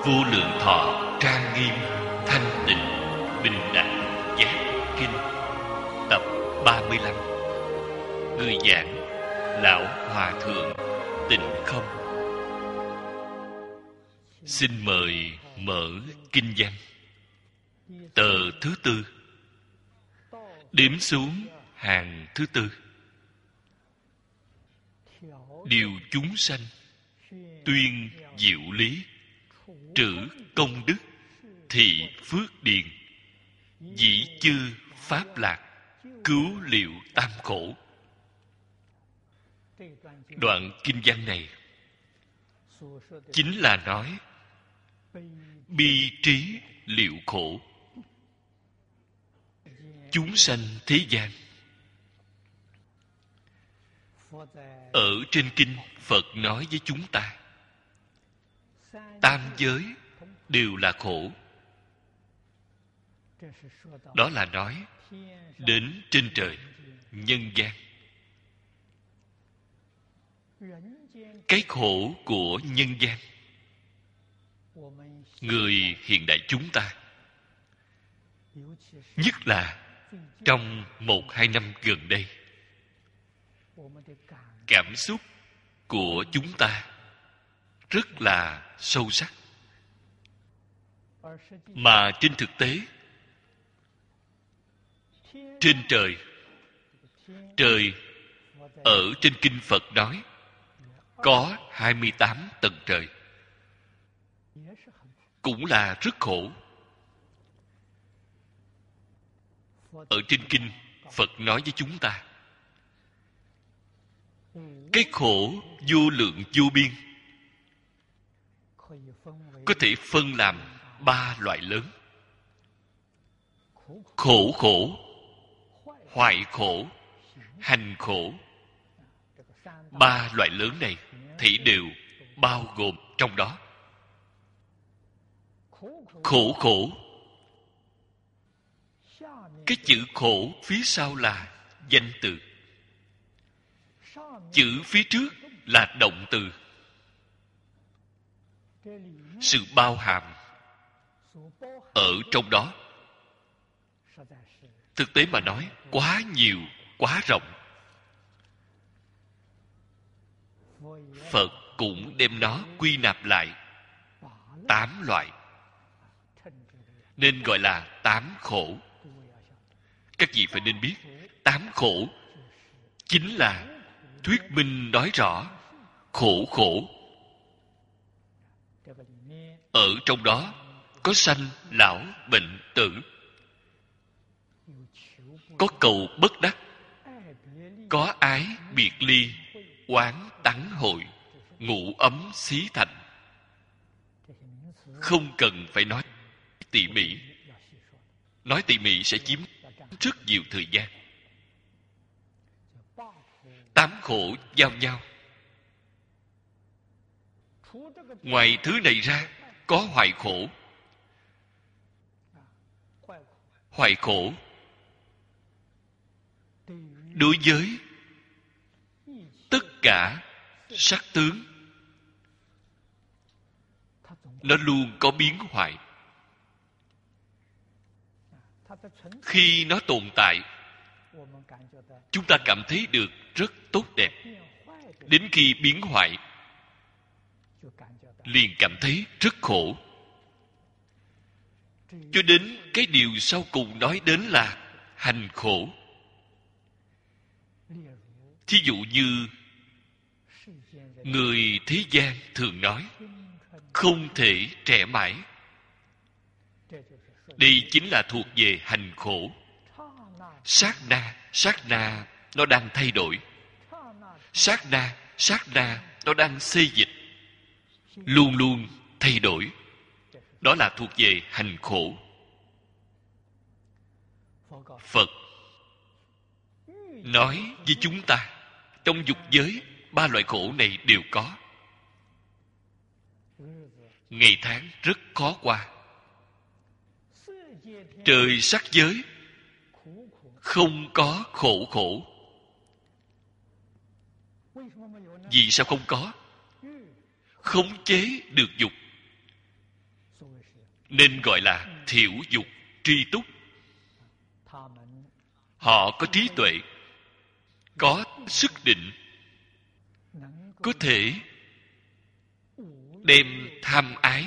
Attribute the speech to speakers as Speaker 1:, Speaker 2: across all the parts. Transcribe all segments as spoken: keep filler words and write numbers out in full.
Speaker 1: Vô Lượng Thọ trang nghiêm thanh tịnh bình đẳng giác kinh tập ba mươi lăm. Người giảng Lão Hòa Thượng Tịnh Không. Xin mời mở kinh văn. Tờ thứ tư, đếm xuống hàng thứ tư. Điều chúng sanh tuyên diệu lý, trữ công đức, thị phước điền, dĩ chư pháp lạc, cứu liệu tam khổ. Đoạn kinh văn này chính là nói bi trí liệu khổ chúng sanh thế gian. Ở trên kinh, Phật nói với chúng ta tam giới đều là khổ. Đó là nói đến trên trời, nhân gian. Cái khổ của nhân gian, người hiện đại chúng ta, nhất là trong một hai năm gần đây, cảm xúc của chúng ta rất là sâu sắc. Mà trên thực tế, trên trời, trời ở trên kinh Phật nói có hai mươi tám tầng trời, cũng là rất khổ. Ở trên kinh, Phật nói với chúng ta cái khổ vô lượng vô biên, có thể phân làm ba loại lớn: khổ khổ, hoại khổ, hành khổ. Ba loại lớn này thì đều bao gồm trong đó. Khổ khổ, cái chữ khổ phía sau là danh từ, chữ phía trước là động từ. Sự bao hàm ở trong đó, thực tế mà nói, quá nhiều, quá rộng. Phật cũng đem nó quy nạp lại tám loại, nên gọi là tám khổ. Các vị phải nên biết, tám khổ chính là thuyết minh nói rõ khổ khổ. Ở trong đó có sanh, lão, bệnh, tử, có cầu bất đắc, có ái biệt ly, oán tắng hội, ngủ ấm xí thành. Không cần phải nói tỉ mỉ. Nói tỉ mỉ sẽ chiếm rất nhiều thời gian. Tám khổ giao nhau. Ngoài thứ này ra, có hoại khổ. Hoại khổ đối với tất cả sắc tướng, nó luôn có biến hoại. Khi nó tồn tại, chúng ta cảm thấy được rất tốt đẹp. Đến khi biến hoại, liền cảm thấy rất khổ. Cho đến cái điều sau cùng nói đến là hành khổ. Thí dụ như người thế gian thường nói không thể trẻ mãi. Đây chính là thuộc về hành khổ. Sát na, sát na nó đang thay đổi. Sát na, sát na nó đang xê dịch, luôn luôn thay đổi. Đó là thuộc về hành khổ. Phật nói với chúng ta, trong dục giới, ba loại khổ này đều có. Ngày tháng rất khó qua. Trời sắc giới không có khổ khổ. Vì sao không có? Khống chế được dục. nên gọi là thiểu dục tri túc. Họ có trí tuệ, có sức định, có thể đem tham ái,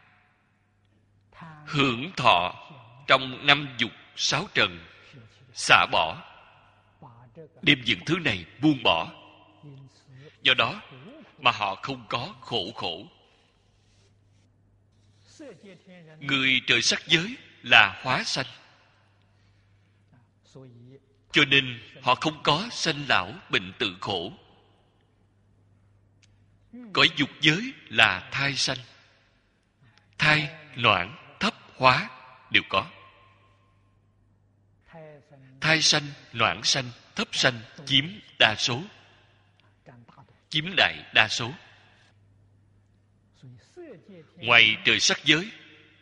Speaker 1: hưởng thọ trong năm dục sáu trần xả bỏ, đem những thứ này buông bỏ. Do đó mà họ không có khổ khổ. Người trời sắc giới là hóa sanh, cho nên họ không có sanh lão bệnh tử khổ. Cõi dục giới là thai sanh, thai, noãn, thấp, hóa đều có. Thai sanh, noãn sanh, thấp sanh chiếm đa số, chiếm đại đa số. Ngoài trời sắc giới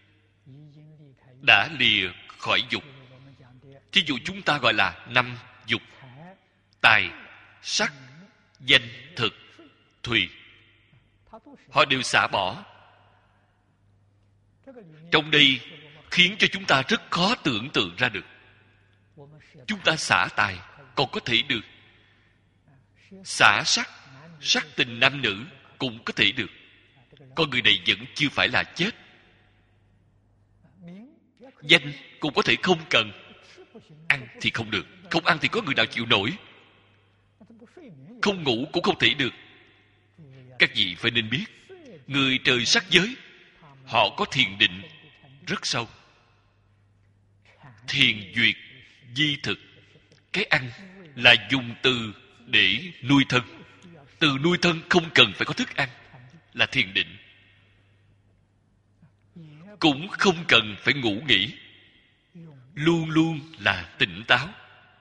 Speaker 1: đã lìa khỏi dục. Thí dụ chúng ta gọi là năm dục: tài, sắc, danh, thực, thùy. Họ đều xả bỏ. Trong đây khiến cho chúng ta rất khó tưởng tượng ra được. Chúng ta xả tài còn có thể được, xả sắc, sắc tình nam nữ cũng có thể được. Con người này vẫn chưa phải là chết. Danh cũng có thể không cần. Ăn thì không được. Không ăn thì có người nào chịu nổi. Không ngủ cũng không thể được. Các vị phải nên biết, người trời sắc giới, họ có thiền định rất sâu. Thiền duyệt di thực. Cái ăn là dùng từ để nuôi thân. Từ nuôi thân không cần phải có thức ăn, là thiền định. Cũng không cần phải ngủ nghỉ, luôn luôn là tỉnh táo.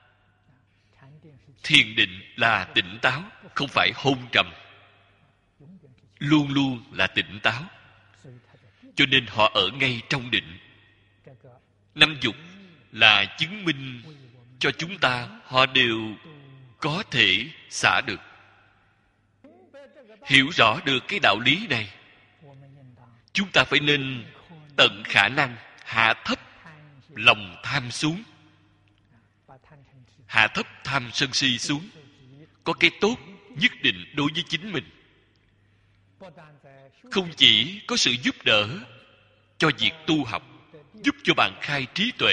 Speaker 1: Thiền định là tỉnh táo, không phải hôn trầm. Luôn luôn là tỉnh táo. Cho nên họ ở ngay trong định. Năm dục là chứng minh cho chúng ta họ đều có thể xả được. Hiểu rõ được cái đạo lý này, chúng ta phải nên tận khả năng hạ thấp lòng tham xuống, hạ thấp tham sân si xuống. Có cái tốt nhất định đối với chính mình. Không chỉ có sự giúp đỡ cho việc tu học, giúp cho bạn khai trí tuệ,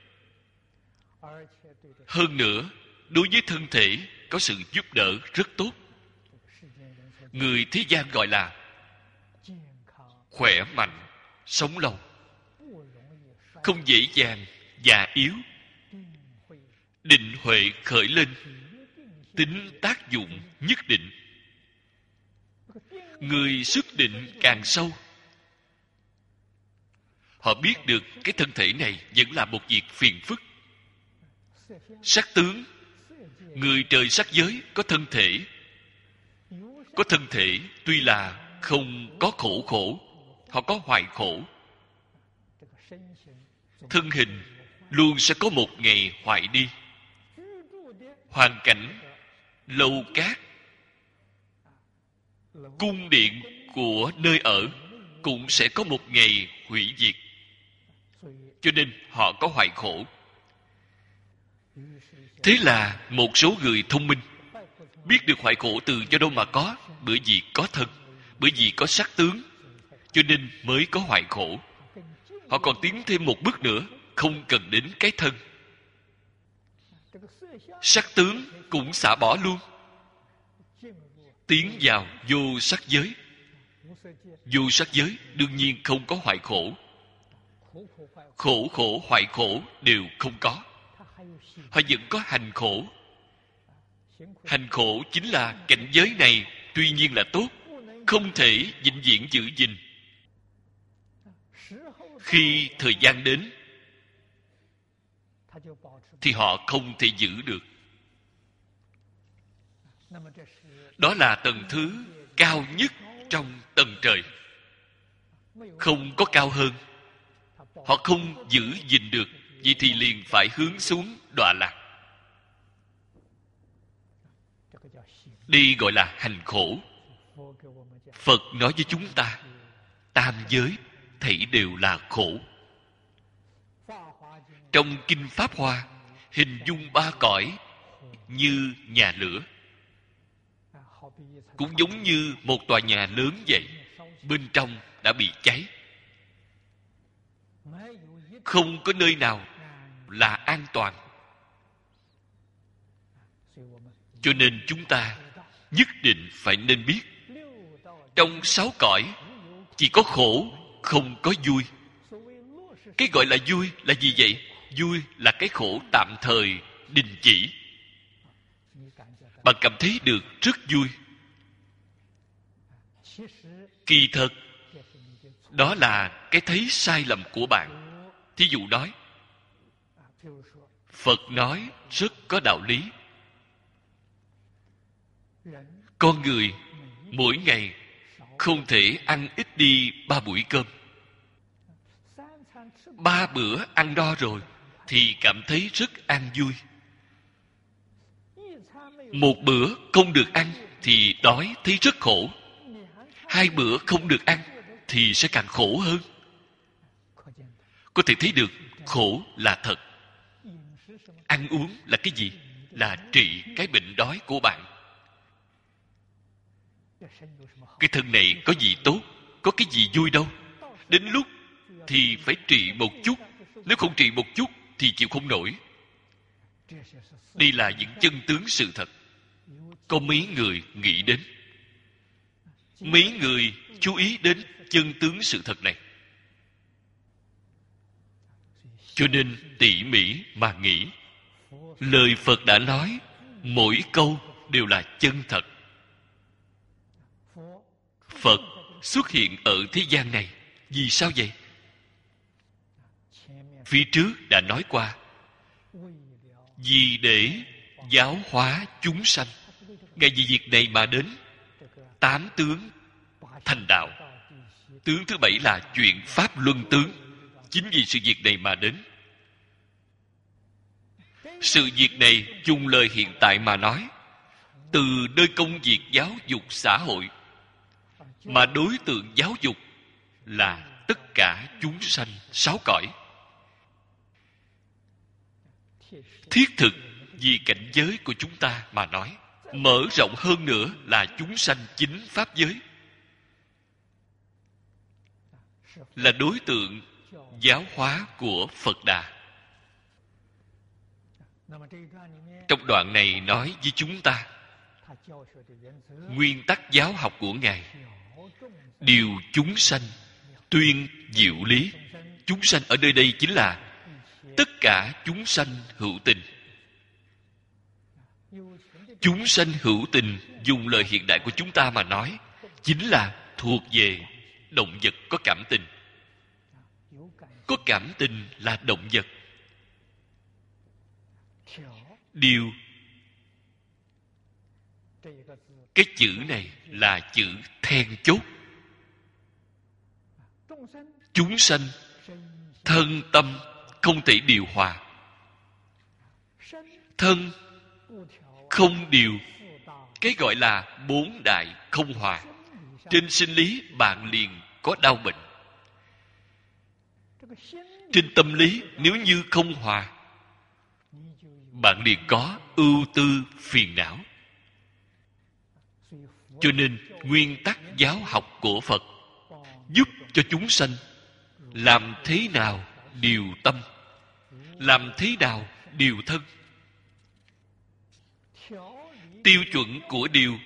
Speaker 1: hơn nữa đối với thân thể có sự giúp đỡ rất tốt. Người thế gian gọi là khỏe mạnh, sống lâu, không dễ dàng già yếu. Định huệ khởi lên, tính tác dụng nhất định. Người xuất định càng sâu, họ biết được cái thân thể này vẫn là một việc phiền phức. Sắc tướng, người trời sắc giới có thân thể. Có thân thể tuy là không có khổ khổ, họ có hoại khổ. Thân hình luôn sẽ có một ngày hoại đi. Hoàn cảnh, lầu cát, cung điện của nơi ở cũng sẽ có một ngày hủy diệt. Cho nên họ có hoại khổ. Thế là một số người thông minh biết được hoại khổ từ do đâu mà có. Bởi vì có thân, bởi vì có sắc tướng, cho nên mới có hoại khổ. Họ còn tiến thêm một bước nữa, không cần đến cái thân. Sắc tướng cũng xả bỏ luôn, tiến vào vô sắc giới. Vô sắc giới đương nhiên không có hoại khổ. Khổ khổ hoại khổ đều không có. Họ vẫn có hành khổ. Hành khổ chính là cảnh giới này tuy nhiên là tốt, không thể vĩnh viễn giữ gìn. Khi thời gian đến thì họ không thể giữ được. Đó là tầng thứ cao nhất trong tầng trời. Không có cao hơn. Họ không giữ gìn được, vậy thì liền phải hướng xuống đọa lạc. Đây gọi là hành khổ. Phật nói với chúng ta tam giới thảy đều là khổ. Trong Kinh Pháp Hoa hình dung ba cõi như nhà lửa, cũng giống như một tòa nhà lớn vậy, bên trong đã bị cháy, không có nơi nào là an toàn. Cho nên chúng ta nhất định phải nên biết, trong sáu cõi chỉ có khổ, không có vui. Cái gọi là vui là gì vậy? Vui là cái khổ tạm thời đình chỉ. Bạn cảm thấy được rất vui. Kỳ thật đó là cái thấy sai lầm của bạn. Thí dụ nói, Phật nói rất có đạo lý. Con người mỗi ngày không thể ăn ít đi ba buổi cơm. Ba bữa ăn no rồi thì cảm thấy rất an vui. Một bữa không được ăn thì đói thấy rất khổ. Hai bữa không được ăn thì sẽ càng khổ hơn. Có thể thấy được khổ là thật. Ăn uống là cái gì? Là trị cái bệnh đói của bạn. Cái thân này có gì tốt, có cái gì vui đâu. Đến lúc thì phải trị một chút. Nếu không trị một chút thì chịu không nổi. Đây là những chân tướng sự thật. Có mấy người nghĩ đến, mấy người chú ý đến chân tướng sự thật này. Cho nên tỉ mỉ mà nghĩ, lời Phật đã nói mỗi câu đều là chân thật. Phật xuất hiện ở thế gian này vì sao vậy? Phía trước đã nói qua, vì để giáo hóa chúng sanh. Ngài vì việc này mà đến. Tám tướng thành đạo. Tướng thứ bảy là chuyện pháp luân tướng. Chính vì sự việc này mà đến. Sự việc này dùng lời hiện tại mà nói, từ nơi công việc giáo dục xã hội, mà đối tượng giáo dục là tất cả chúng sanh sáu cõi. Thiết thực vì cảnh giới của chúng ta mà nói, mở rộng hơn nữa là chúng sanh chính pháp giới, là đối tượng giáo hóa của Phật Đà. Trong đoạn này nói với chúng ta, nguyên tắc giáo học của Ngài, điều chúng sanh tuyên diệu lý. Chúng sanh ở nơi đây chính là tất cả chúng sanh hữu tình. Chúng sanh hữu tình, dùng lời hiện đại của chúng ta mà nói, chính là thuộc về động vật có cảm tình. Có cảm tình là động vật. Điều, cái chữ này là chữ then chốt. Chúng sanh thân tâm không thể điều hòa. Thân không điều, cái gọi là bốn đại không hòa. Trên sinh lý bạn liền có đau bệnh. Trên tâm lý nếu như không hòa, bạn liền có ưu tư phiền não. Cho nên nguyên tắc giáo học của Phật giúp cho chúng sanh làm thế nào điều tâm, làm thế nào điều thân. Tiêu chuẩn của điều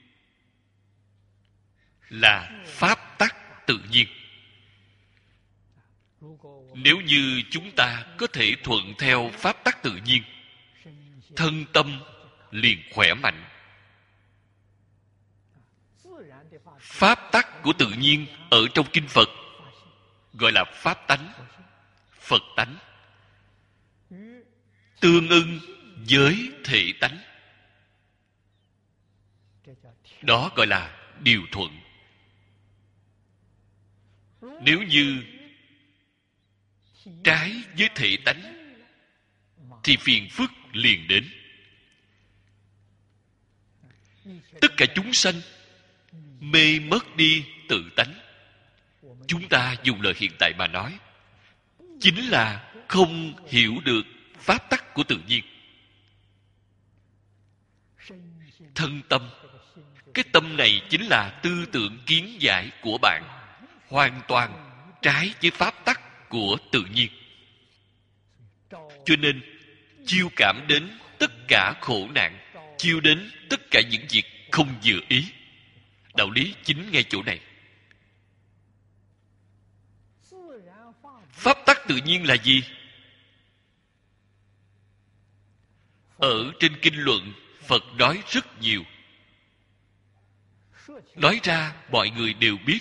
Speaker 1: là pháp tắc tự nhiên. Nếu như chúng ta có thể thuận theo pháp tắc tự nhiên, thân tâm liền khỏe mạnh. Pháp tắc của tự nhiên ở trong kinh Phật gọi là pháp tánh, Phật tánh, tương ưng với thể tánh. Đó gọi là điều thuận. Nếu như trái với thể tánh thì phiền phức liền đến. Tất cả chúng sanh mê mất đi tự tánh. chúng ta dùng lời hiện tại mà nói, chính là không hiểu được pháp tắc của tự nhiên. Thân tâm, cái tâm này chính là tư tưởng kiến giải của bạn, hoàn toàn trái với pháp tắc của tự nhiên. Cho nên chiêu cảm đến tất cả khổ nạn, chiêu đến tất cả những việc không vừa ý. Đạo lý chính ngay chỗ này. Pháp tắc tự nhiên là gì? Ở trên kinh luận, Phật nói rất nhiều. Nói ra mọi người đều biết.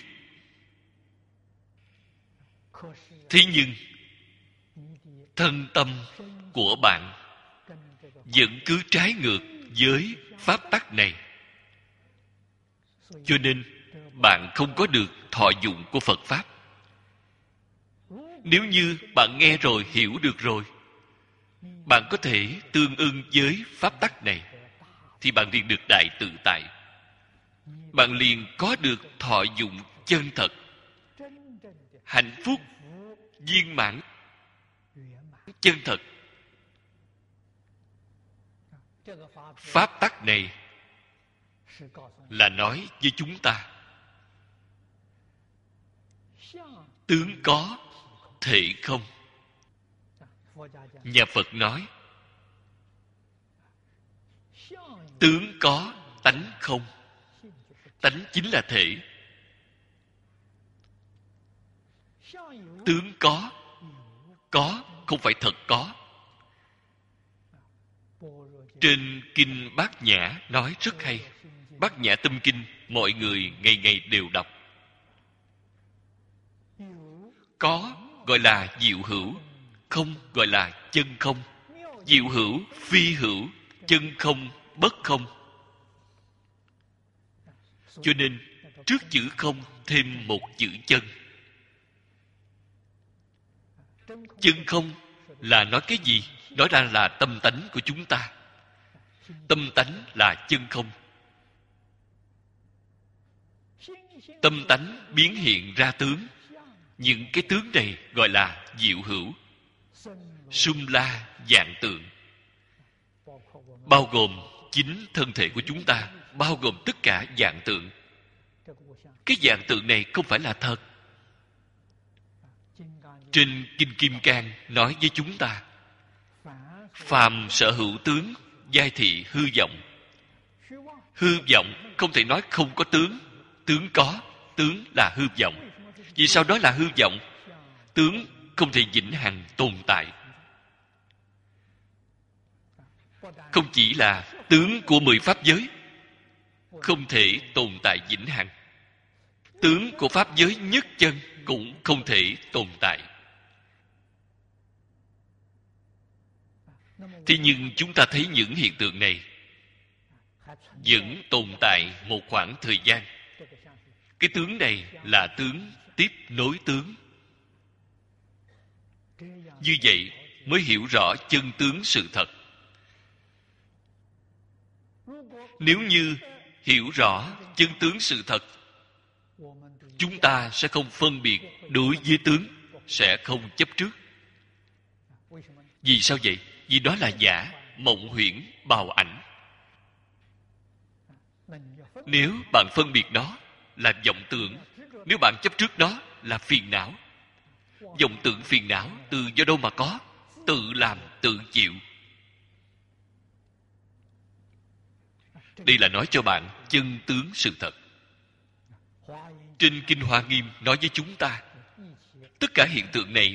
Speaker 1: Thế nhưng thân tâm của bạn vẫn cứ trái ngược với pháp tắc này. Cho nên bạn không có được thọ dụng của Phật Pháp. Nếu như bạn nghe rồi, hiểu được rồi, bạn có thể tương ưng với pháp tắc này, thì bạn liền được đại tự tại. Bạn liền có được thọ dụng chân thật, hạnh phúc viên mãn chân thật. Pháp tắc này là nói với chúng ta, tướng có thể không. Nhà Phật nói tướng có tánh không. Tánh chính là thể. Tướng có, có không phải thật có. Trên kinh Bát Nhã nói rất hay. Bát Nhã Tâm Kinh mọi người ngày ngày đều đọc. Có gọi là diệu hữu, không gọi là chân không. Diệu hữu, phi hữu, chân không, bất không. Cho nên trước chữ không thêm một chữ chân. Chân không là nói cái gì? Nói ra là tâm tánh của chúng ta. Tâm tánh là chân không. Tâm tánh biến hiện ra tướng. Những cái tướng này gọi là diệu hữu. Sum la vạn tượng, bao gồm chính thân thể của chúng ta, bao gồm tất cả vạn tượng. Cái vạn tượng này không phải là thật. Trên Kinh Kim Cang nói với chúng ta, phàm sở hữu tướng, giai thị hư vọng. Hư vọng không thể nói không có tướng. Tướng có, tướng là hư vọng. Vì sao đó là hư vọng? Tướng không thể vĩnh hằng tồn tại. Không chỉ là tướng của mười pháp giới không thể tồn tại vĩnh hằng, tướng của pháp giới nhất chân cũng không thể tồn tại. Thế nhưng chúng ta thấy những hiện tượng này vẫn tồn tại một khoảng thời gian. Cái tướng này là tướng tiếp nối tướng. Như vậy mới hiểu rõ chân tướng sự thật. Nếu như hiểu rõ chân tướng sự thật, chúng ta sẽ không phân biệt đối với tướng, sẽ không chấp trước. Vì sao vậy? Vì đó là giả, mộng huyễn, bào ảnh. Nếu bạn phân biệt nó là vọng tưởng, nếu bạn chấp trước nó là phiền não. Vọng tưởng phiền não từ do đâu mà có? Tự làm, tự chịu. Đây là nói cho bạn chân tướng sự thật. Trên Kinh Hoa Nghiêm nói với chúng ta, tất cả hiện tượng này,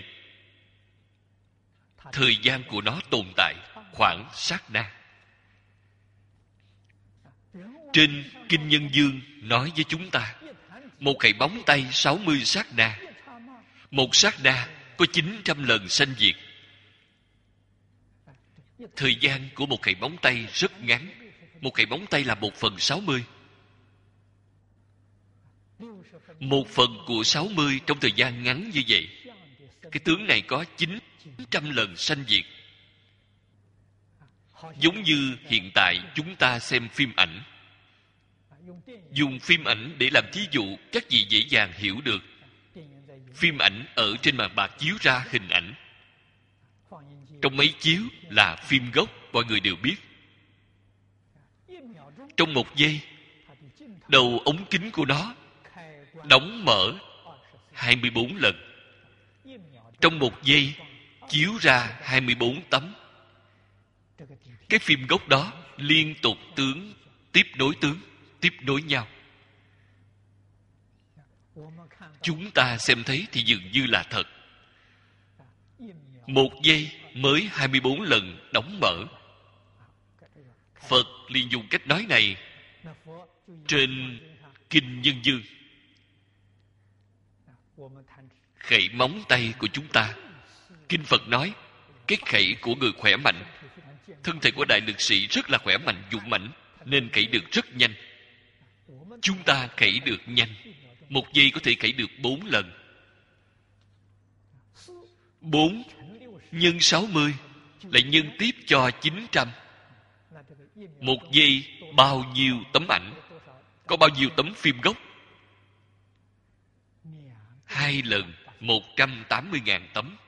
Speaker 1: thời gian của nó tồn tại khoảng sát na. Trên Kinh Nhân Dương nói với chúng ta, một khẩy bóng tay sáu mươi sát na. Một sát na có chín trăm lần sanh diệt. Thời gian của một khẩy bóng tay rất ngắn. Một khẩy bóng tay là một phần sáu mươi. Một phần của sáu mươi trong thời gian ngắn như vậy. Cái tướng này có chín trăm lần sanh diệt. Giống như hiện tại chúng ta xem phim ảnh. Dùng phim ảnh để làm thí dụ, các vị dễ dàng hiểu được. phim ảnh ở trên màn bạc chiếu ra hình ảnh. Trong máy chiếu là phim gốc, mọi người đều biết. Trong một giây, đầu ống kính của nó đóng mở hai mươi bốn lần. Trong một giây chiếu ra hai mươi bốn tấm. Cái phim gốc đó liên tục tướng, tiếp nối tướng, tiếp nối nhau. Chúng ta xem thấy thì dường như là thật. Một giây mới hai mươi bốn lần đóng mở. Phật liền dùng cách nói này trên Kinh Nhân Dương. Khẩy móng tay của chúng ta, Kinh Phật nói cái khẩy của người khỏe mạnh, thân thể của đại lực sĩ rất là khỏe mạnh, dũng mãnh, nên khẩy được rất nhanh. Chúng ta khẩy được nhanh, một giây có thể khẩy được bốn lần. Bốn nhân sáu mươi lại nhân tiếp cho chín trăm. Một giây bao nhiêu tấm ảnh? Có bao nhiêu tấm phim gốc? Hai lần một trăm tám mươi ngàn tấm.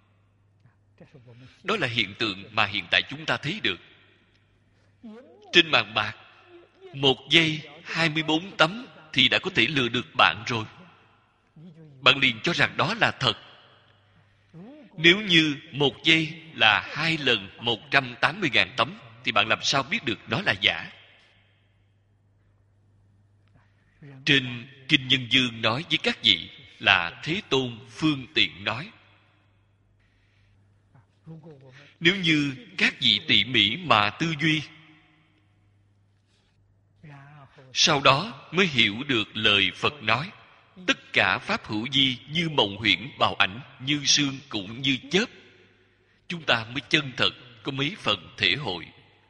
Speaker 1: Đó là hiện tượng mà hiện tại chúng ta thấy được. Trên màn bạc, một giây hai mươi bốn tấm thì đã có thể lừa được bạn rồi. Bạn liền cho rằng đó là thật. Nếu như một giây là hai lần một trăm tám mươi ngàn tấm thì bạn làm sao biết được đó là giả? Trên Kinh Nhân Dương nói với các vị là Thế Tôn phương tiện nói. Nếu như các vị tỉ mỉ mà tư duy, sau đó mới hiểu được lời Phật nói, tất cả pháp hữu vi như mộng huyễn bào ảnh, như sương cũng như chớp, chúng ta mới chân thật có mấy phần thể hội.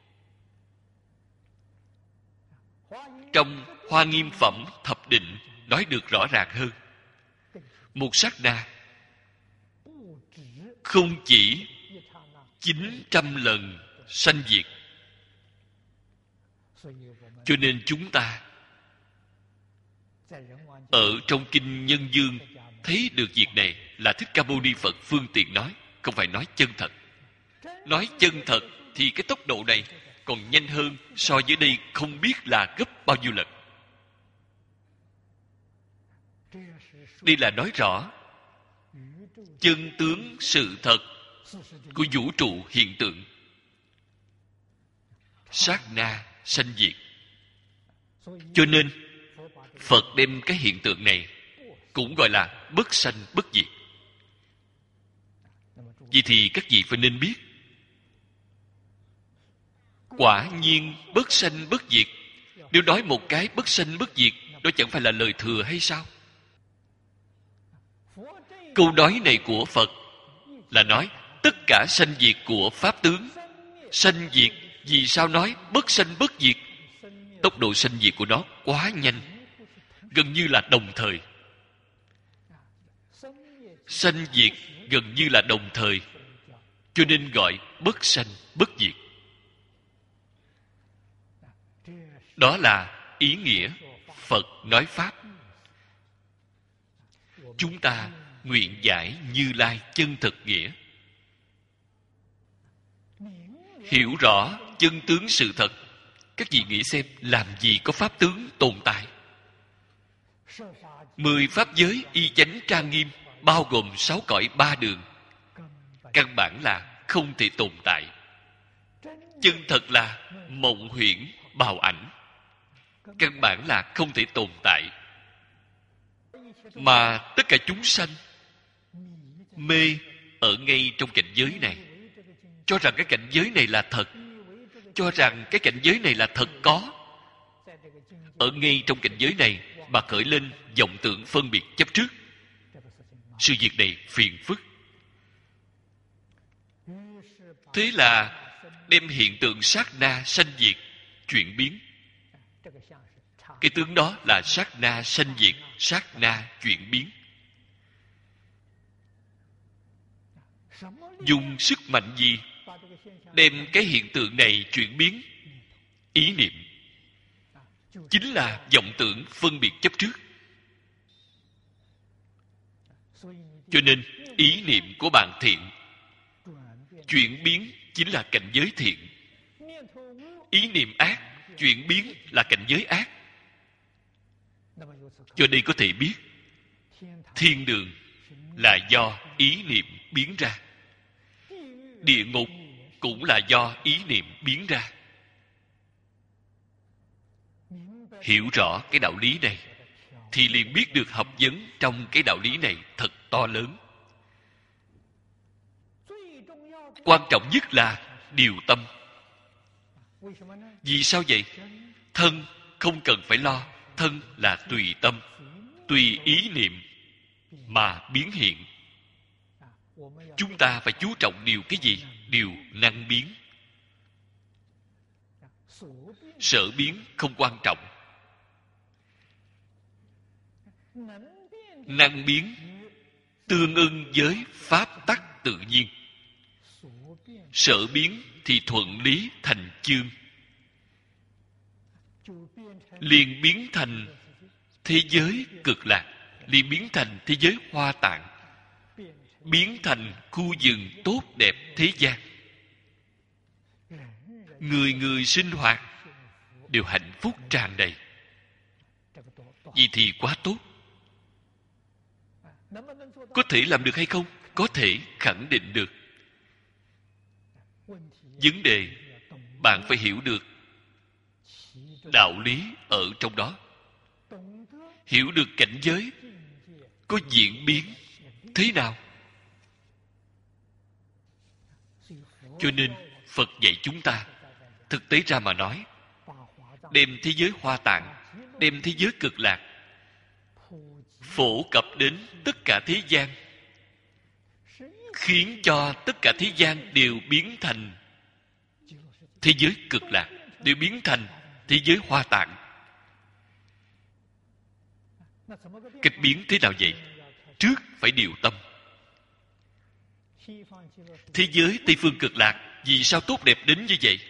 Speaker 1: Trong Hoa Nghiêm Phẩm Thập Định nói được rõ ràng hơn. Một sát na không chỉ chín trăm lần sanh diệt. Cho nên chúng ta ở trong Kinh Nhân Dương thấy được việc này là Thích Ca Mâu Ni Phật phương tiện nói, không phải nói chân thật. Nói chân thật thì cái tốc độ này còn nhanh hơn so với đây không biết là gấp bao nhiêu lần. Đây là nói rõ chân tướng sự thật của vũ trụ hiện tượng. Sát na sanh diệt. Cho nên Phật đem cái hiện tượng này cũng gọi là bất sanh bất diệt. Vậy thì các vị phải nên biết, quả nhiên bất sanh bất diệt. Nếu nói một cái bất sanh bất diệt, đó chẳng phải là lời thừa hay sao? Câu nói này của Phật là nói tất cả sanh diệt của pháp tướng. Sanh diệt, vì sao nói bất sanh bất diệt? Tốc độ sanh diệt của nó quá nhanh, gần như là đồng thời. Sanh diệt gần như là đồng thời, cho nên gọi bất sanh bất diệt. Đó là ý nghĩa Phật nói Pháp. Chúng ta nguyện giải Như Lai chân thực nghĩa, hiểu rõ chân tướng sự thật. Các vị nghĩ xem, làm gì có pháp tướng tồn tại? Mười pháp giới y chánh trang nghiêm, bao gồm sáu cõi ba đường, căn bản là không thể tồn tại. Chân thật là mộng huyễn bào ảnh, căn bản là không thể tồn tại. Mà tất cả chúng sanh mê ở ngay trong cảnh giới này, cho rằng cái cảnh giới này là thật, cho rằng cái cảnh giới này là thật có. Ở ngay trong cảnh giới này mà khởi lên vọng tưởng phân biệt chấp trước. Sự việc này phiền phức. Thế là đem hiện tượng sát na sanh diệt chuyển biến. Cái tướng đó là sát na sanh diệt, sát na chuyển biến. Dùng sức mạnh gì đem cái hiện tượng này chuyển biến? Ý niệm. Chính là vọng tưởng phân biệt chấp trước. Cho nên ý niệm của bạn thiện, chuyển biến chính là cảnh giới thiện. Ý niệm ác, chuyển biến là cảnh giới ác. Cho đây có thể biết thiên đường là do ý niệm biến ra, địa ngục cũng là do ý niệm biến ra. Hiểu rõ cái đạo lý này thì liền biết được học vấn trong cái đạo lý này thật to lớn. Quan trọng nhất là điều tâm. Vì sao vậy? Thân không cần phải lo. Thân là tùy tâm, tùy ý niệm mà biến hiện. Chúng ta phải chú trọng điều cái gì? Điều năng biến. Sở biến không quan trọng. Năng biến tương ưng với pháp tắc tự nhiên. Sở biến thì thuận lý thành chương, liền biến thành thế giới cực lạc, liền biến thành thế giới hoa tạng, biến thành khu vườn tốt đẹp thế gian. Người người sinh hoạt đều hạnh phúc tràn đầy. Vậy thì quá tốt. Có thể làm được hay không? Có thể khẳng định được. Vấn đề bạn phải hiểu được đạo lý ở trong đó, hiểu được cảnh giới có diễn biến thế nào. Cho nên Phật dạy chúng ta, thực tế ra mà nói, đem thế giới hoa tạng, đem thế giới cực lạc phổ cập đến tất cả thế gian, khiến cho tất cả thế gian đều biến thành thế giới cực lạc, đều biến thành thế giới hoa tạng. Cách biến thế nào vậy? Trước phải điều tâm. Thế giới Tây Phương cực lạc vì sao tốt đẹp đến như vậy?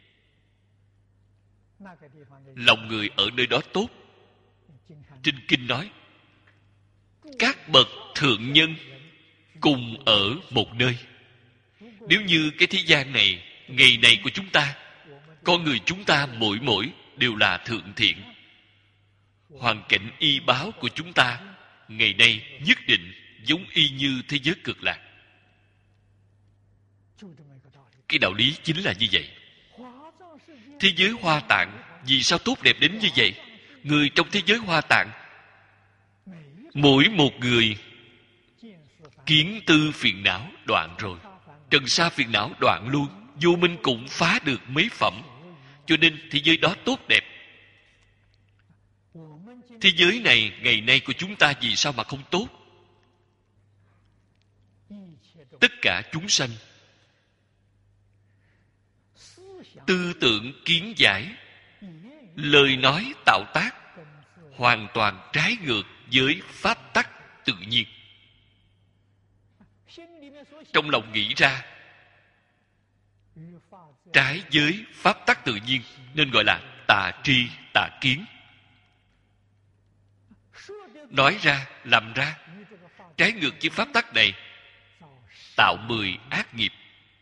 Speaker 1: Lòng người ở nơi đó tốt. Trên kinh nói, các bậc thượng nhân cùng ở một nơi. Nếu như cái thế gian này, ngày này của chúng ta, con người chúng ta mỗi mỗi đều là thượng thiện, hoàn cảnh y báo của chúng ta ngày nay nhất định giống y như thế giới cực lạc. Cái đạo lý chính là như vậy. Thế giới hoa tạng vì sao tốt đẹp đến như vậy? Người trong thế giới hoa tạng, mỗi một người kiến tư phiền não đoạn rồi, trần sa phiền não đoạn luôn, vô minh cũng phá được mấy phẩm. Cho nên thế giới đó tốt đẹp. Thế giới này ngày nay của chúng ta vì sao mà không tốt? Tất cả chúng sanh tư tưởng kiến giải, lời nói tạo tác hoàn toàn trái ngược với pháp tắc tự nhiên. Trong lòng nghĩ ra trái với pháp tắc tự nhiên, nên gọi là tà tri tà kiến. Nói ra, làm ra trái ngược với pháp tắc này, tạo mười ác nghiệp.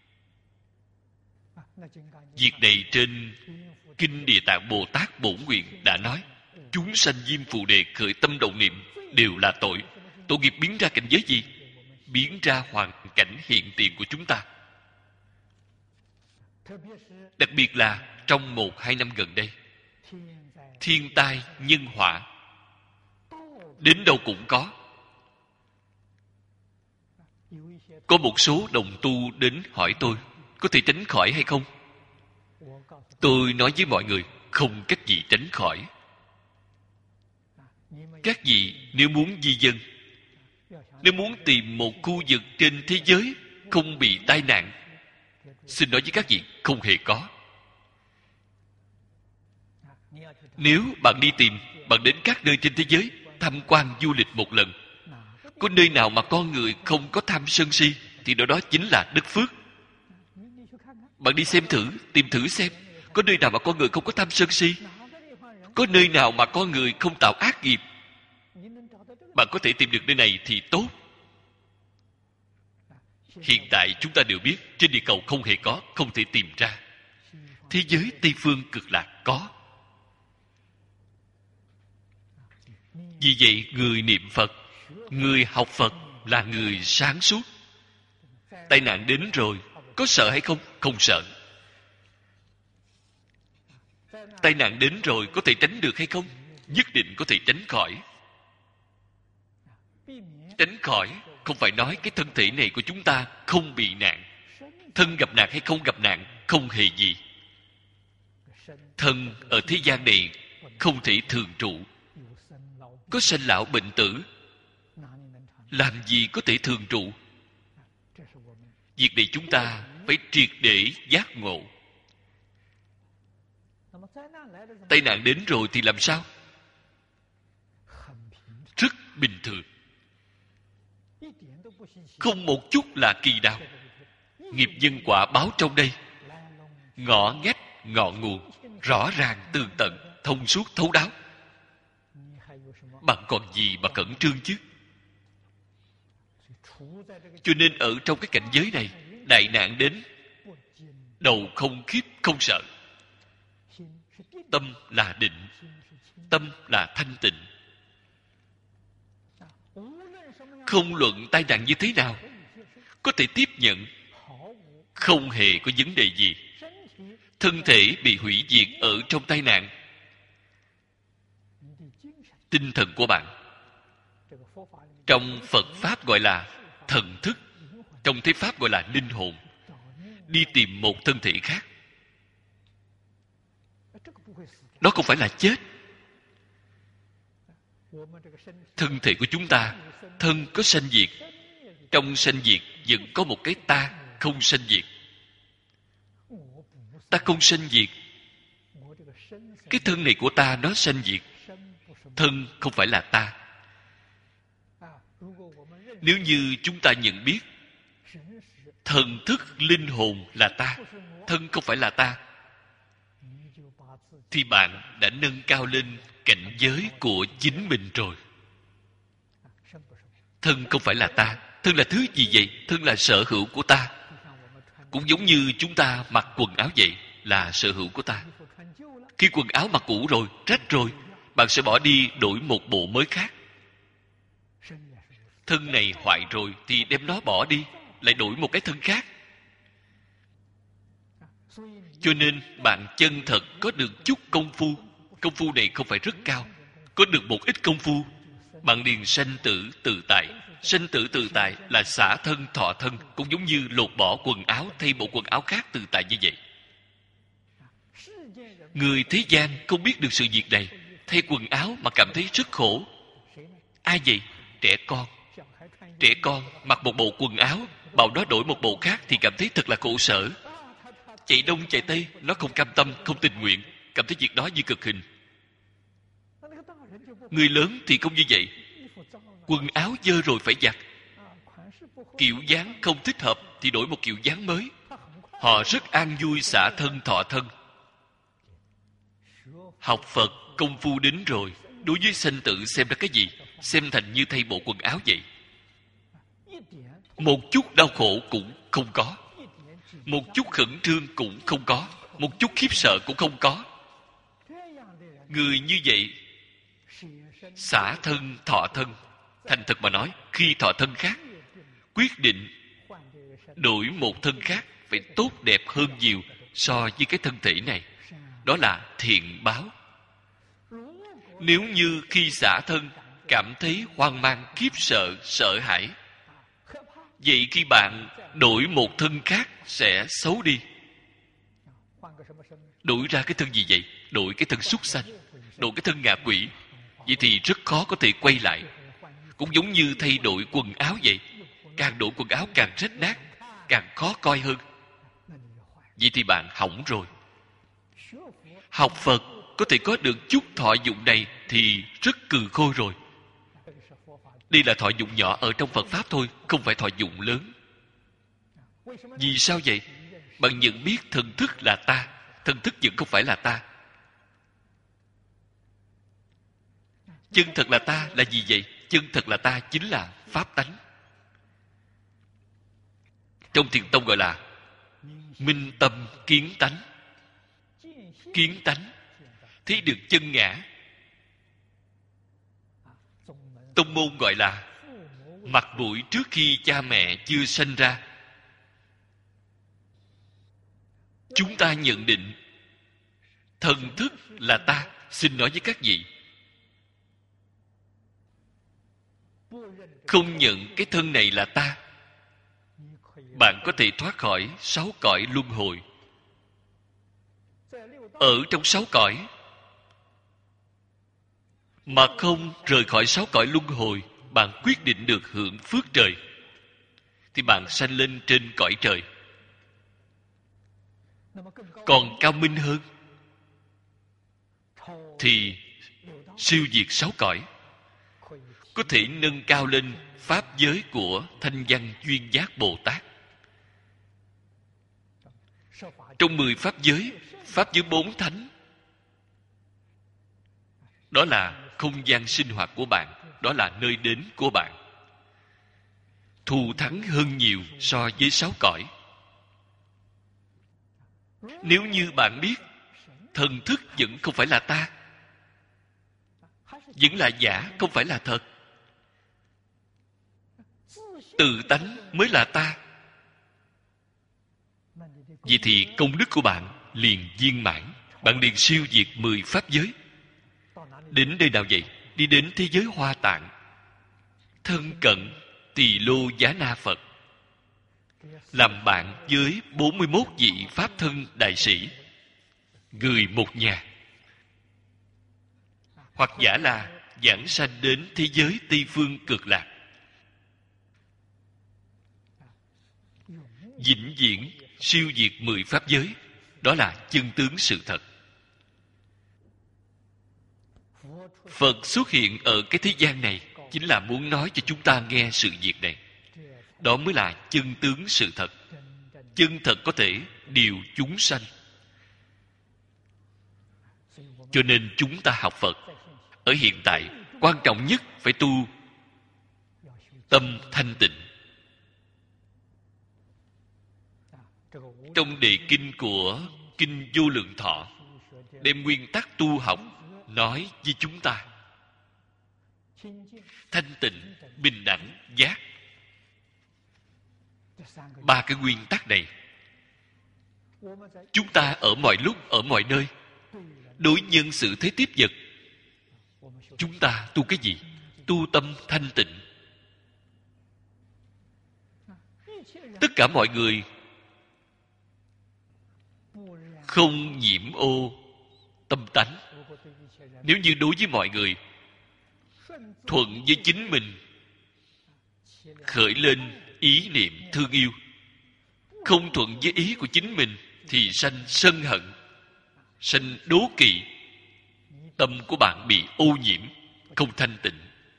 Speaker 1: Việc này trên Kinh Địa Tạng Bồ Tát Bổn Nguyện đã nói, chúng sanh diêm phù đề khởi tâm động niệm đều là tội. Tội nghiệp biến ra cảnh giới gì? Biến ra hoàn cảnh hiện tiền của chúng ta. Đặc biệt là trong một hai năm gần đây, thiên tai nhân họa đến đâu cũng có. Có một số đồng tu đến hỏi tôi, có thể tránh khỏi hay không? Tôi nói với mọi người, không cách gì tránh khỏi. Các vị nếu muốn di dân, nếu muốn tìm một khu vực trên thế giới không bị tai nạn, xin nói với các vị, không hề có. Nếu bạn đi tìm, bạn đến các nơi trên thế giới tham quan du lịch một lần, có nơi nào mà con người không có tham sân si, thì đó đó chính là đức phước. Bạn đi xem thử, tìm thử xem, có nơi nào mà con người không có tham sân si, có nơi nào mà con người không tạo ác nghiệp. Bạn có thể tìm được nơi này thì tốt. Hiện tại chúng ta đều biết trên địa cầu không hề có, không thể tìm ra. Thế giới Tây Phương Cực Lạc có. Vì vậy người niệm Phật, người học Phật là người sáng suốt. Tai nạn đến rồi, có sợ hay không? Không sợ. Tai nạn đến rồi có thể tránh được hay không? Nhất định có thể tránh khỏi. Tránh khỏi không phải nói cái thân thể này của chúng ta không bị nạn. Thân gặp nạn hay không gặp nạn không hề gì. Thân ở thế gian này không thể thường trụ. Có sanh lão bệnh tử, làm gì có thể thường trụ? Việc này chúng ta phải triệt để giác ngộ. Tai nạn đến rồi thì làm sao? Rất bình thường, không một chút là kỳ đạo. Nghiệp nhân quả báo trong đây, ngõ ngách ngọn nguồn, rõ ràng tường tận, thông suốt thấu đáo. Bạn còn gì mà cẩn trương chứ? Cho nên ở trong cái cảnh giới này, đại nạn đến, đầu không khiếp không sợ. Tâm là định, tâm là thanh tịnh. Không luận tai nạn như thế nào, có thể tiếp nhận, không hề có vấn đề gì. Thân thể bị hủy diệt ở trong tai nạn, tinh thần của bạn trong Phật Pháp gọi là thần thức, trong thế Pháp gọi là linh hồn, đi tìm một thân thể khác. Đó không phải là chết. Thân thể của chúng ta, thân có sanh diệt, trong sanh diệt vẫn có một cái ta không sanh diệt. Ta không sanh diệt, cái thân này của ta nó sanh diệt. Thân không phải là ta. Nếu như chúng ta nhận biết thần thức linh hồn là ta, thân không phải là ta, thì bạn đã nâng cao lên cảnh giới của chính mình rồi. Thân không phải là ta. Thân là thứ gì vậy? Thân là sở hữu của ta. Cũng giống như chúng ta mặc quần áo vậy, là sở hữu của ta. Khi quần áo mặc cũ rồi, rách rồi, bạn sẽ bỏ đi đổi một bộ mới khác. Thân này hoại rồi thì đem nó bỏ đi, lại đổi một cái thân khác. Cho nên bạn chân thật có được chút công phu. Công phu này không phải rất cao, có được một ít công phu, bạn liền sanh tử tự tại. Sanh tử tự tại là xả thân thọ thân, cũng giống như lột bỏ quần áo thay bộ quần áo khác tự tại như vậy. Người thế gian không biết được sự việc này, thay quần áo mà cảm thấy rất khổ. Ai vậy? Trẻ con. Trẻ con mặc một bộ quần áo, bảo nó đổi một bộ khác thì cảm thấy thật là khổ sở. Chạy đông chạy tây, nó không cam tâm, không tình nguyện, cảm thấy việc đó như cực hình. Người lớn thì không như vậy. Quần áo dơ rồi phải giặt, kiểu dáng không thích hợp thì đổi một kiểu dáng mới. Họ rất an vui xả thân thọ thân. Học Phật công phu đến rồi, đối với sanh tử xem ra cái gì? Xem thành như thay bộ quần áo vậy. Một chút đau khổ cũng không có, một chút khẩn trương cũng không có, một chút khiếp sợ cũng không có. Người như vậy xả thân thọ thân. Thành thật mà nói, khi thọ thân khác, quyết định đổi một thân khác phải tốt đẹp hơn nhiều so với cái thân thể này. Đó là thiện báo. Nếu như khi xả thân cảm thấy hoang mang, khiếp sợ, sợ hãi, vậy khi bạn đổi một thân khác sẽ xấu đi. Đổi ra cái thân gì vậy? Đổi cái thân súc sanh, đổi cái thân ngạ quỷ. Vậy thì rất khó có thể quay lại. Cũng giống như thay đổi quần áo vậy, càng đổi quần áo càng rách nát, càng khó coi hơn. Vậy thì bạn hỏng rồi. Học Phật có thể có được chút thọ dụng này thì rất cừ khôi rồi. Đây là thọ dụng nhỏ ở trong Phật Pháp thôi, không phải thọ dụng lớn. Vì sao vậy? Bạn nhận biết thần thức là ta, thần thức vẫn không phải là ta. Chân thật là ta là gì vậy? Chân thật là ta chính là Pháp tánh. Trong thiền tông gọi là minh tâm kiến tánh. Kiến tánh thấy được chân ngã. Tông môn gọi là mặt mũi trước khi cha mẹ chưa sanh ra. Chúng ta nhận định thần thức là ta. Xin nói với các vị, không nhận cái thân này là ta, bạn có thể thoát khỏi sáu cõi luân hồi. Ở trong sáu cõi mà không rời khỏi sáu cõi luân hồi, bạn quyết định được hưởng phước trời, thì bạn sanh lên trên cõi trời. Còn cao minh hơn thì siêu diệt sáu cõi, có thể nâng cao lên pháp giới của Thanh Văn Duyên Giác Bồ Tát. Trong mười pháp giới, pháp giới bốn thánh, đó là không gian sinh hoạt của bạn, đó là nơi đến của bạn, thù thắng hơn nhiều so với sáu cõi. Nếu như bạn biết thần thức vẫn không phải là ta, vẫn là giả, không phải là thật, tự tánh mới là ta, vậy thì công đức của bạn liền viên mãn. Bạn liền siêu diệt mười pháp giới. Đến nơi nào vậy? Đi đến thế giới Hoa Tạng, thân cận Tỳ Lô Giá Na Phật, làm bạn với bốn mươi mốt vị pháp thân đại sĩ, người một nhà. Hoặc giả là giảng sanh đến thế giới Tây Phương Cực Lạc, vĩnh viễn siêu diệt mười pháp giới. Đó là chân tướng sự thật. Phật xuất hiện ở cái thế gian này chính là muốn nói cho chúng ta nghe sự việc này. Đó mới là chân tướng sự thật. Chân thật có thể điều chúng sanh. Cho nên chúng ta học Phật ở hiện tại, quan trọng nhất phải tu tâm thanh tịnh. Trong đề kinh của Kinh Vô Lượng Thọ, đem nguyên tắc tu học nói với chúng ta: thanh tịnh, bình đẳng, giác. Ba cái nguyên tắc này, chúng ta ở mọi lúc, ở mọi nơi, đối nhân xử thế tiếp vật, chúng ta tu cái gì? Tu tâm thanh tịnh. Tất cả mọi người không nhiễm ô tâm tánh. Nếu như đối với mọi người thuận với chính mình, khởi lên ý niệm thương yêu, không thuận với ý của chính mình thì sanh sân hận, sanh đố kỵ, tâm của bạn bị ô nhiễm, không thanh tịnh.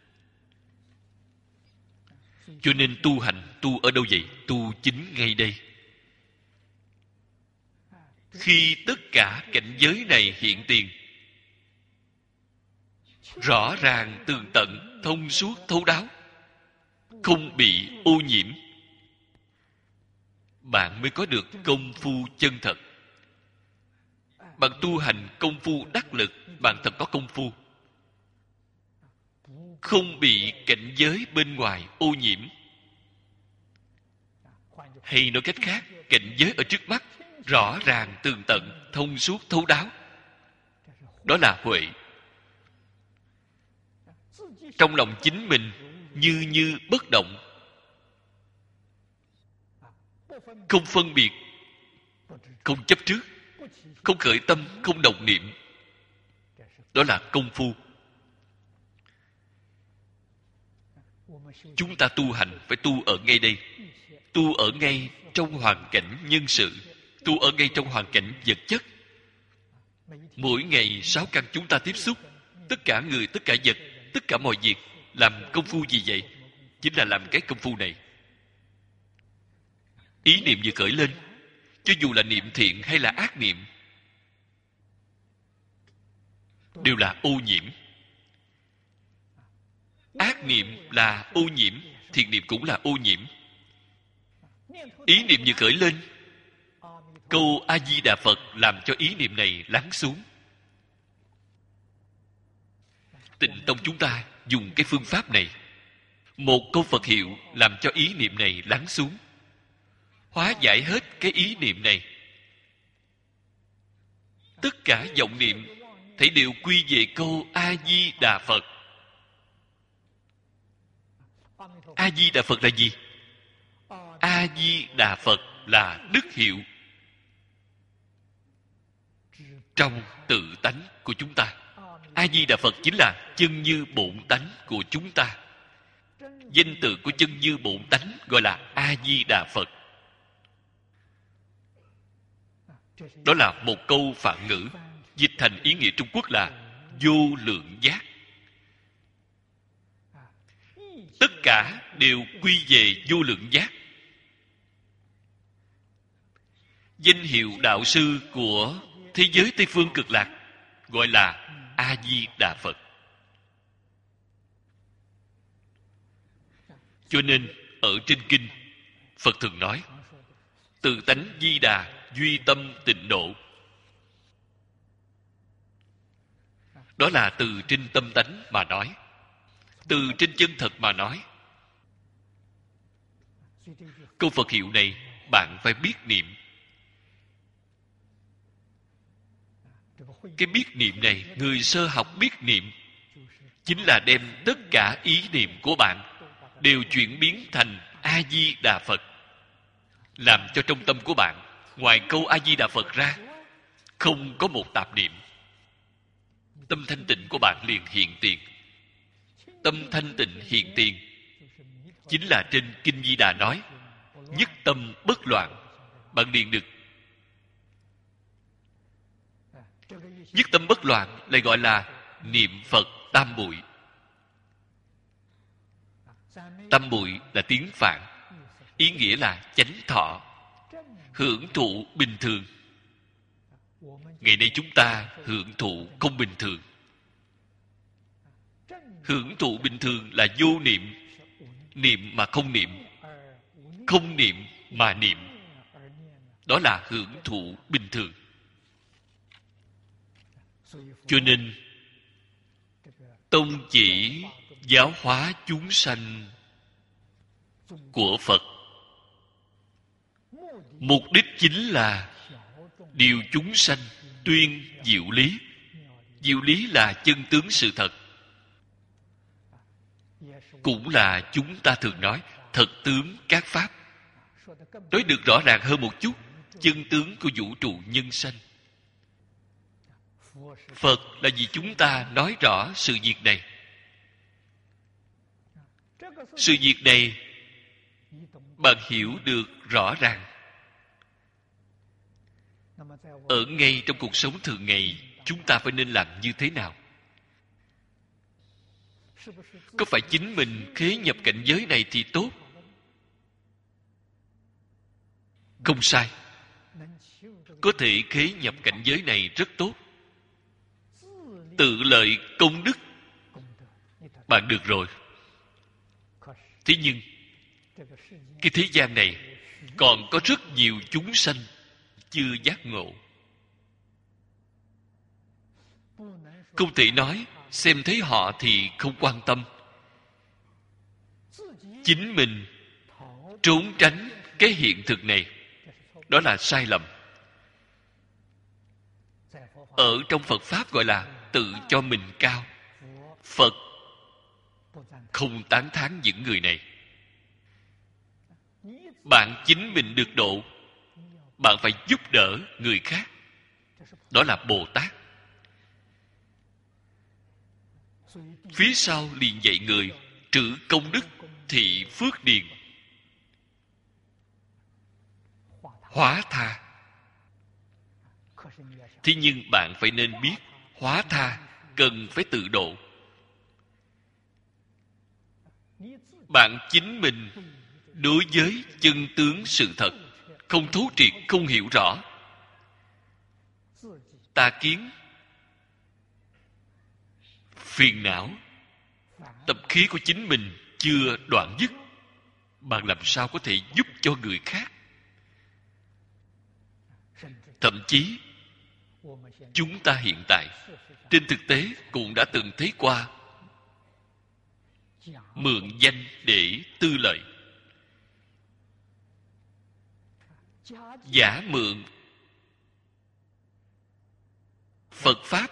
Speaker 1: Cho nên tu hành, tu ở đâu vậy? Tu chính ngay đây. Khi tất cả cảnh giới này hiện tiền, rõ ràng tường tận, thông suốt thấu đáo, không bị ô nhiễm, bạn mới có được công phu chân thật. Bạn tu hành công phu đắc lực, bạn thật có công phu, không bị cảnh giới bên ngoài ô nhiễm. Hay nói cách khác, cảnh giới ở trước mắt rõ ràng tường tận, thông suốt thấu đáo, đó là huệ. Trong lòng chính mình như như bất động, không phân biệt, không chấp trước, không khởi tâm, không động niệm, đó là công phu. Chúng ta tu hành phải tu ở ngay đây, tu ở ngay trong hoàn cảnh nhân sự, tu ở ngay trong hoàn cảnh vật chất. Mỗi ngày sáu căn chúng ta tiếp xúc, tất cả người, tất cả vật, tất cả mọi việc, làm công phu gì vậy? Chính là làm cái công phu này. Ý niệm vừa khởi lên, cho dù là niệm thiện hay là ác niệm, đều là ô nhiễm. Ác niệm là ô nhiễm, thiện niệm cũng là ô nhiễm. Ý niệm vừa khởi lên, câu A Di Đà Phật làm cho ý niệm này lắng xuống. Tịnh tông chúng ta dùng cái phương pháp này, một câu Phật hiệu làm cho ý niệm này lắng xuống, hóa giải hết cái ý niệm này. Tất cả vọng niệm thảy đều quy về câu A Di Đà Phật. A Di Đà Phật là gì? A Di Đà Phật là đức hiệu trong tự tánh của chúng ta. A Di Đà Phật chính là chân như bổn tánh của chúng ta. Danh từ của chân như bổn tánh gọi là A Di Đà Phật. Đó là một câu Phạn ngữ, dịch thành ý nghĩa Trung Quốc là vô lượng giác. Tất cả đều quy về vô lượng giác. Danh hiệu đạo sư của thế giới Tây Phương Cực Lạc gọi là A Di Đà Phật. Cho nên ở trên kinh Phật thường nói tự tánh Di Đà, duy tâm tịnh độ. Đó là từ trên tâm tánh mà nói, từ trên chân thật mà nói. Câu Phật hiệu này bạn phải biết niệm. Cái biết niệm này, người sơ học biết niệm chính là đem tất cả ý niệm của bạn đều chuyển biến thành A Di Đà Phật, làm cho trong tâm của bạn ngoài câu A Di Đà Phật ra không có một tạp niệm. Tâm thanh tịnh của bạn liền hiện tiền. Tâm thanh tịnh hiện tiền chính là trên kinh Di Đà nói nhất tâm bất loạn. Bạn liền được nhất tâm bất loạn, lại gọi là niệm Phật tam muội. Tam muội là tiếng Phạn, ý nghĩa là chánh thọ, hưởng thụ bình thường. Ngày nay chúng ta hưởng thụ không bình thường. Hưởng thụ bình thường là vô niệm, niệm mà không niệm, không niệm mà niệm. Đó là hưởng thụ bình thường. Cho nên tông chỉ giáo hóa chúng sanh của Phật, mục đích chính là điều chúng sanh tuyên diệu lý. Diệu lý là chân tướng sự thật, cũng là chúng ta thường nói thật tướng các pháp. Nói được rõ ràng hơn một chút, chân tướng của vũ trụ nhân sanh. Phật là vì chúng ta nói rõ sự việc này. Sự việc này bạn hiểu được rõ ràng. Ở ngay trong cuộc sống thường ngày, chúng ta phải nên làm như thế nào? Có phải chính mình khế nhập cảnh giới này thì tốt? Không sai. Có thể khế nhập cảnh giới này rất tốt. Tự lợi công đức bạn được rồi. Thế nhưng cái thế gian này còn có rất nhiều chúng sanh chưa giác ngộ. Không thể nói xem thấy họ thì không quan tâm. Chính mình trốn tránh cái hiện thực này, đó là sai lầm. Ở trong Phật Pháp gọi là tự cho mình cao. Phật không tán thán những người này. Bạn chính mình được độ, bạn phải giúp đỡ người khác. Đó là Bồ Tát. Phía sau liền dạy người trữ công đức thị phước điền, hóa tha. Thế nhưng bạn phải nên biết hóa tha cần phải tự độ. Bạn chính mình đối với chân tướng sự thật không thấu triệt, không hiểu rõ, tà kiến, phiền não, tập khí của chính mình chưa đoạn dứt, bạn làm sao có thể giúp cho người khác? Thậm chí chúng ta hiện tại trên thực tế cũng đã từng thấy qua mượn danh để tư lợi, giả mượn Phật Pháp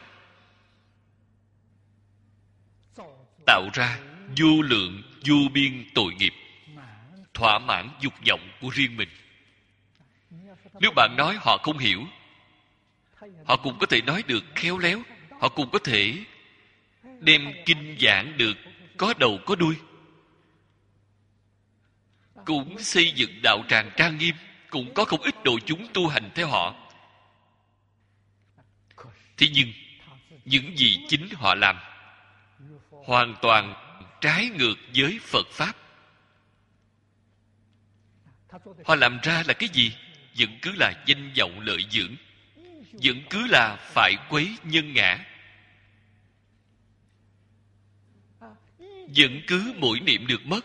Speaker 1: tạo ra vô lượng vô biên tội nghiệp, thỏa mãn dục vọng của riêng mình. Nếu bạn nói họ không hiểu, họ cũng có thể nói được khéo léo, họ cũng có thể đem kinh giảng được có đầu có đuôi, cũng xây dựng đạo tràng trang nghiêm, cũng có không ít độ chúng tu hành theo họ. Thế nhưng những gì chính họ làm hoàn toàn trái ngược với Phật Pháp. Họ làm ra là cái gì? Vẫn cứ là danh vọng lợi dưỡng, vẫn cứ là phải quấy nhân ngã, vẫn cứ mỗi niệm được mất,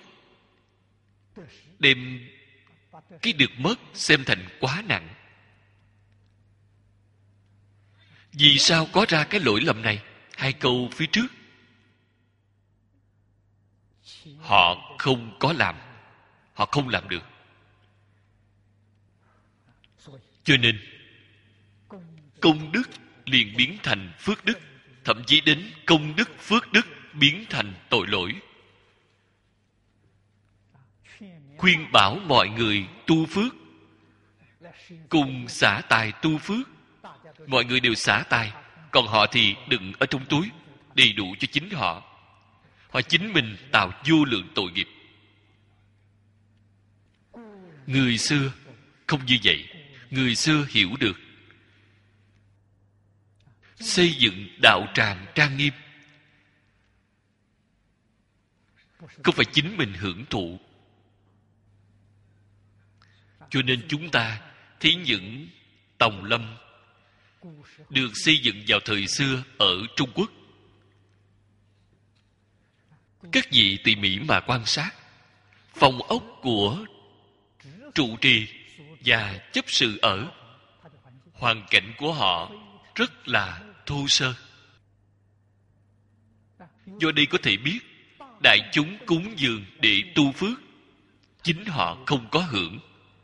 Speaker 1: đem cái được mất xem thành quá nặng. Vì sao có ra cái lỗi lầm này? Hai câu phía trước họ không có làm, họ không làm được. Cho nên công đức liền biến thành phước đức, thậm chí đến công đức phước đức biến thành tội lỗi. Khuyên bảo mọi người tu phước, cùng xả tài tu phước. Mọi người đều xả tài, còn họ thì đựng ở trong túi, đầy đủ cho chính họ. Họ chính mình tạo vô lượng tội nghiệp. Người xưa không như vậy. Người xưa hiểu được, xây dựng đạo tràng trang nghiêm không phải chính mình hưởng thụ. Cho nên chúng ta thấy những tòng lâm được xây dựng vào thời xưa ở Trung Quốc, các vị tỉ mỉ mà quan sát, phòng ốc của trụ trì và chấp sự ở, hoàn cảnh của họ rất là thô sơ. Do đây có thể biết đại chúng cúng dường để tu phước, chính họ không có hưởng.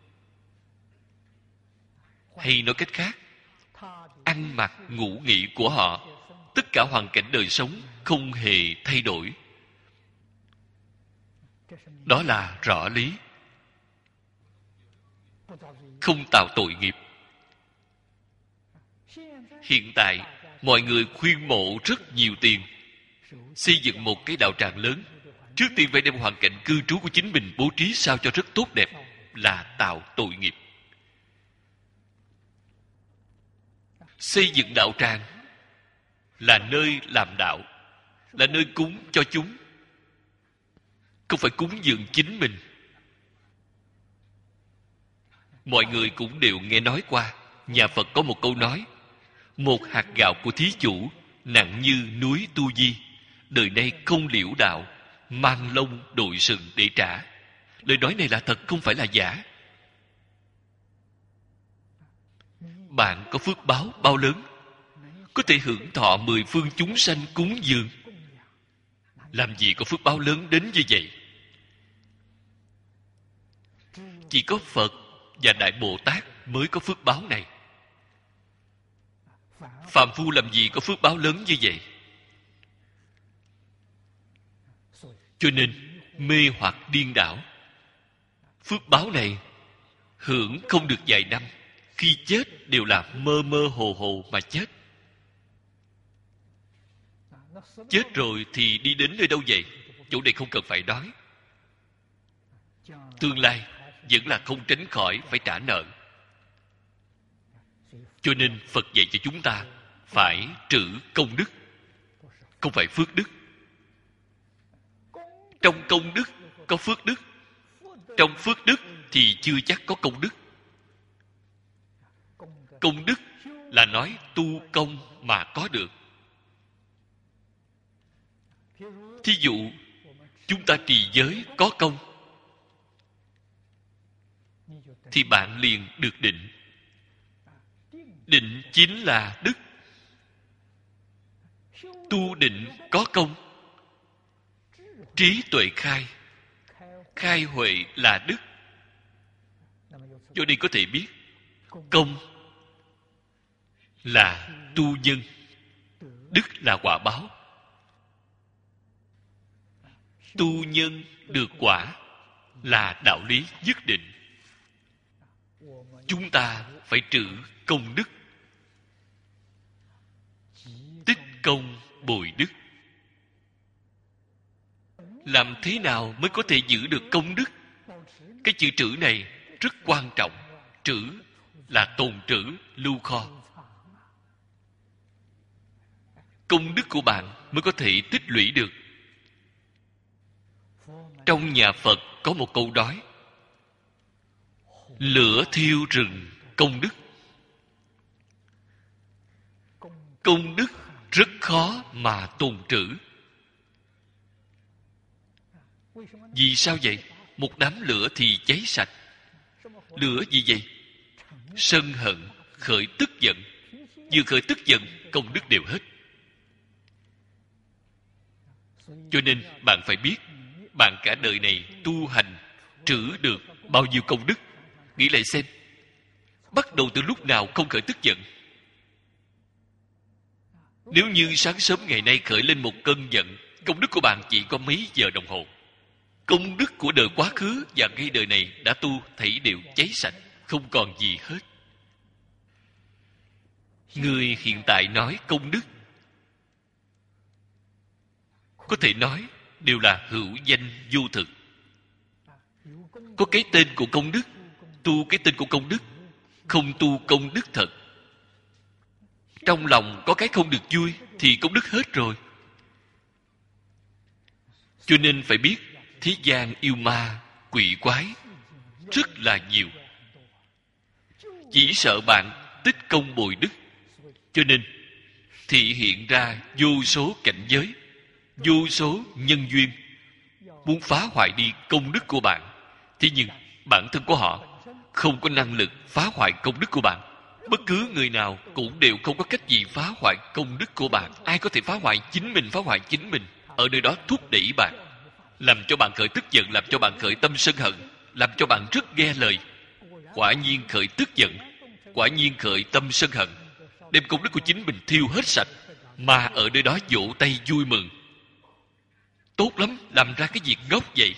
Speaker 1: Hay nói cách khác, ăn mặc ngủ nghỉ của họ, tất cả hoàn cảnh đời sống không hề thay đổi. Đó là rõ lý, không tạo tội nghiệp. Hiện tại mọi người khuyên mộ rất nhiều tiền, xây dựng một cái đạo tràng lớn. Trước tiên phải đem hoàn cảnh cư trú của chính mình bố trí sao cho rất tốt đẹp, là tạo tội nghiệp. Xây dựng đạo tràng là nơi làm đạo, là nơi cúng cho chúng, không phải cúng dường chính mình. Mọi người cũng đều nghe nói qua, nhà Phật có một câu nói: một hạt gạo của thí chủ nặng như núi tu di, đời nay không liễu đạo, mang lông đội sừng để trả. Lời nói này là thật, không phải là giả. Bạn có phước báo bao lớn, có thể hưởng thọ mười phương chúng sanh cúng dường. Làm gì có phước báo lớn đến như vậy? Chỉ có Phật và Đại Bồ Tát mới có phước báo này. Phàm phu làm gì có phước báo lớn như vậy? Cho nên mê hoặc điên đảo. Phước báo này hưởng không được vài năm, khi chết đều là mơ mơ hồ hồ mà chết. Chết rồi thì đi đến nơi đâu vậy? Chỗ này không cần phải nói. Tương lai vẫn là không tránh khỏi phải trả nợ. Cho nên Phật dạy cho chúng ta phải trữ công đức, không phải phước đức. Trong công đức có phước đức, trong phước đức thì chưa chắc có công đức. Công đức là nói tu công mà có được. Thí dụ chúng ta trì giới có công, thì bạn liền được định. Định chính là đức. Tu định có công. Trí tuệ khai. Khai huệ là đức. Do đây có thể biết, công là tu nhân, đức là quả báo. Tu nhân được quả là đạo lý nhất định. Chúng ta phải trữ công đức, tích công bồi đức. Làm thế nào mới có thể giữ được công đức? Cái chữ trữ này rất quan trọng. Trữ là tồn trữ, lưu kho. Công đức của bạn mới có thể tích lũy được. Trong nhà Phật có một câu nói: lửa thiêu rừng công đức. Công đức rất khó mà tồn trữ. Vì sao vậy? Một đám lửa thì cháy sạch. Lửa gì vậy? Sân hận, khởi tức giận. Vừa khởi tức giận, công đức đều hết. Cho nên bạn phải biết, bạn cả đời này tu hành trữ được bao nhiêu công đức. Nghĩ lại xem, bắt đầu từ lúc nào không khởi tức giận? Nếu như sáng sớm ngày nay khởi lên một cơn giận, công đức của bạn chỉ có mấy giờ đồng hồ. Công đức của đời quá khứ và ngay đời này đã tu thảy đều cháy sạch, không còn gì hết. Người hiện tại nói công đức, có thể nói đều là hữu danh vô thực. Có cái tên của công đức, tu cái tên của công đức, không tu công đức thật. Trong lòng có cái không được vui thì công đức hết rồi. Cho nên phải biết, thế gian yêu ma, quỷ quái rất là nhiều. Chỉ sợ bạn tích công bồi đức. Cho nên thị hiện ra vô số cảnh giới, vô số nhân duyên, muốn phá hoại đi công đức của bạn. Thế nhưng bản thân của họ không có năng lực phá hoại công đức của bạn. Bất cứ người nào cũng đều không có cách gì phá hoại công đức của bạn. Ai có thể phá hoại? Chính mình phá hoại chính mình. Ở nơi đó thúc đẩy bạn, làm cho bạn khởi tức giận, làm cho bạn khởi tâm sân hận, làm cho bạn rất nghe lời. Quả nhiên khởi tức giận, quả nhiên khởi tâm sân hận, đem công đức của chính mình thiêu hết sạch. Mà ở nơi đó vỗ tay vui mừng. Tốt lắm, làm ra cái việc ngốc vậy.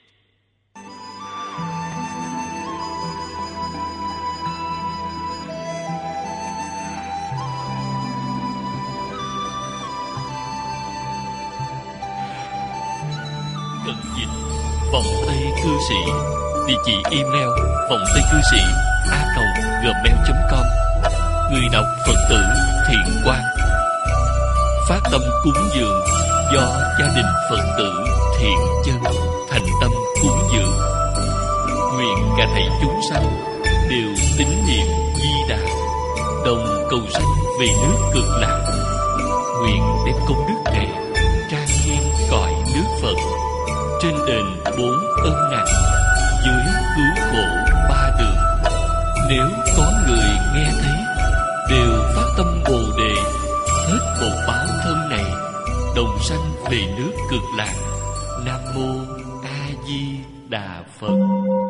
Speaker 1: Cận dịch Vọng Tây Cư Sĩ. Địa chỉ email vọng tây cư sĩ a còng gmail chấm com. Người đọc Phật tử Thiện Quang. Phát tâm cúng dường do gia đình Phật tử Thiện Chân thành tâm cúng dường. Nguyện cả thảy chúng sanh đều tín niệm Di Đà, đồng cầu sanh về nước Cực Lạc. Nguyện đem công đức này trang nghiêm cõi nước Phật, trên đền bốn ân nặng, dưới cứu khổ ba đường. Nếu có người nghe thấy đều phát tâm Bồ Đề, hết bổn báo thân này, đồng sanh về nước Cực Lạc. Nam mô A Di Đà Phật.